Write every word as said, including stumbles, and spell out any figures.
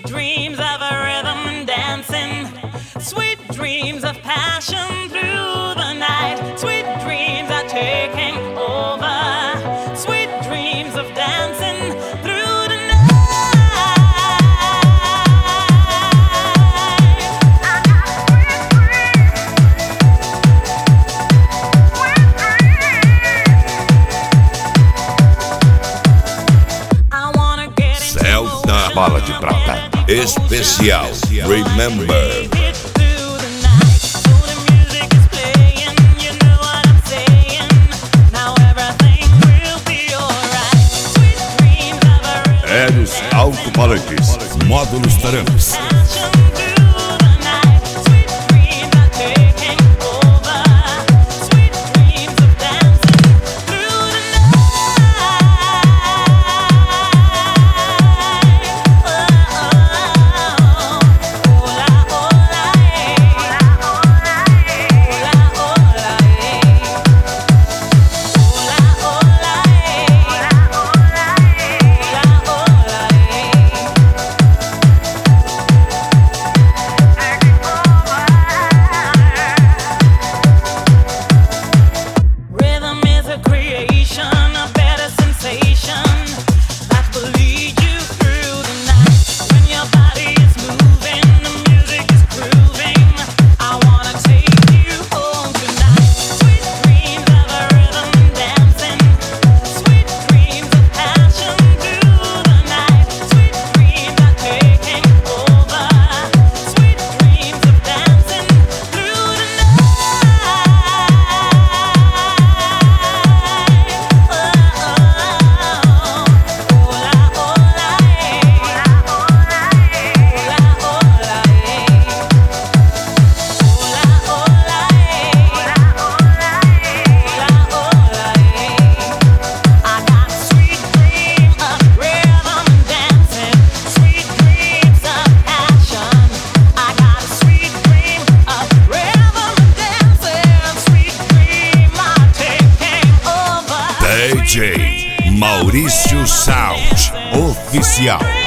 Sweet dreams of a rhythm and dancing, sweet dreams of passion through the night. Sweet dreams are taking over, sweet dreams of dancing through the night. I got sweet dreams, sweet dreams. I wanna get into Celta Bala de Prata Especial Remember. Eros Alto-Palanques, Módulos Tarantes. D J Maurício Sound Oficial.